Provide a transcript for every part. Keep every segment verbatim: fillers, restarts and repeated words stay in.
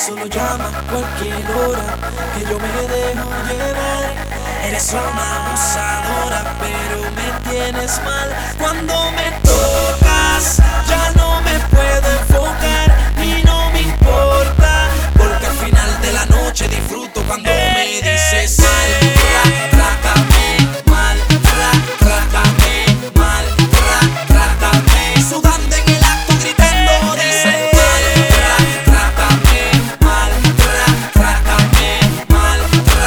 solo llama a cualquier hora, que yo me dejo llevar. Eres una abusadora, pero me tienes mal. Cuando me tocas, ya no me puedo enfocar y no me importa, porque al final de la noche disfruto cuando me dices mal. Trátame mal, trátame mal, trátame. Sudando en el acto, gritando, dice mal. Trátame mal, trátame mal,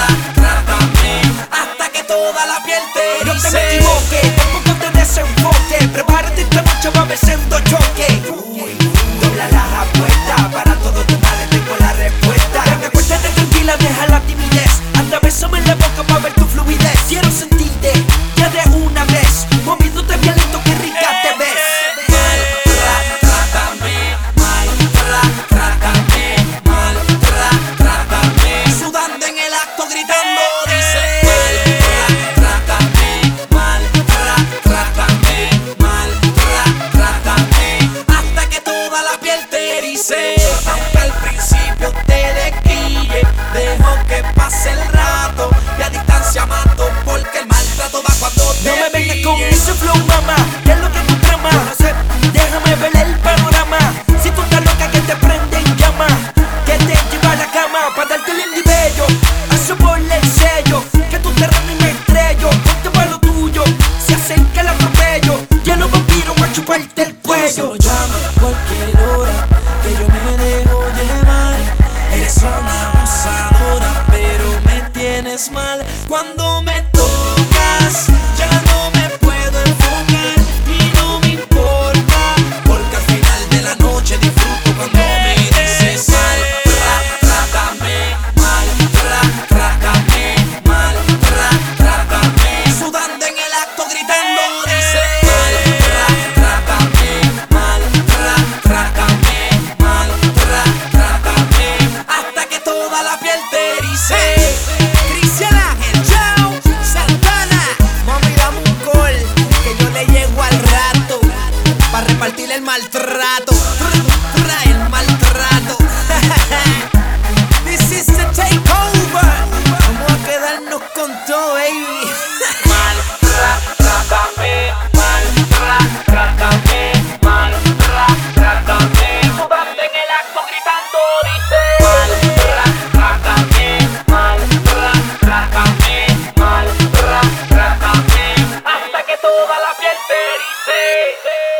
trátame, hasta que toda la piel te No dice. te me equivoques, tampoco te desenfoques. Prepárate, esta noche va a haber siendo choque. Dobla las apuestas, para todos tus males tengo la respuesta. Que me acuestes de tranquila, deja la timidez. Anda, bésame en la boca para ver tu fluidez. Quiero sentirte ya de una vez, moviéndote violento, que rica te ves. Mal, trátame mal, trátame mal, trátame. Sudando en el acto, gritando, dice mal. Trátame mal, trátame mal, trátame, hasta que toda la piel te erice. Aunque al principio te desquille, dejo que pase el rato y a distancia mato, porque el maltrato va cuando te No me vengas con pille. ese flow, mamá, que es lo que tú tramas. No sé, déjame ver el panorama. Si tú estás loca, que te prende en llama, que te lleva a la cama para darte el indibello. Eso ponle el sello, que tú te y me estrello. Ponte pa' lo tuyo, se acerca el atropello. Ya los vampiros van a chuparte el cuello. Solo llama a cualquier hora, que yo me dejo llevar. Eres una abusadora, pero me tienes mal. Cuando me tocas, ya no me puedo enfocar y no me importa, porque al final de la noche disfruto cuando me dices mal. Trátame mal, trátame mal, trátame. Sudando en el acto, gritando, dice mal. Trátame mal, trátame mal, trátame, hasta que toda la piel te erice. Cristian Ángel, chao, Santana. Mami, dame un call, que yo le llego al rato, para repartir el maltrato. Trae el maltrato. This is the takeover. Vamos a quedarnos con todo, baby. Mal, trátame mal, trátame mal, trátame. Sudando en el acto, gritando, dice mal. Trátame mal, trátame mal, trátame, hasta que toda la piel te erice.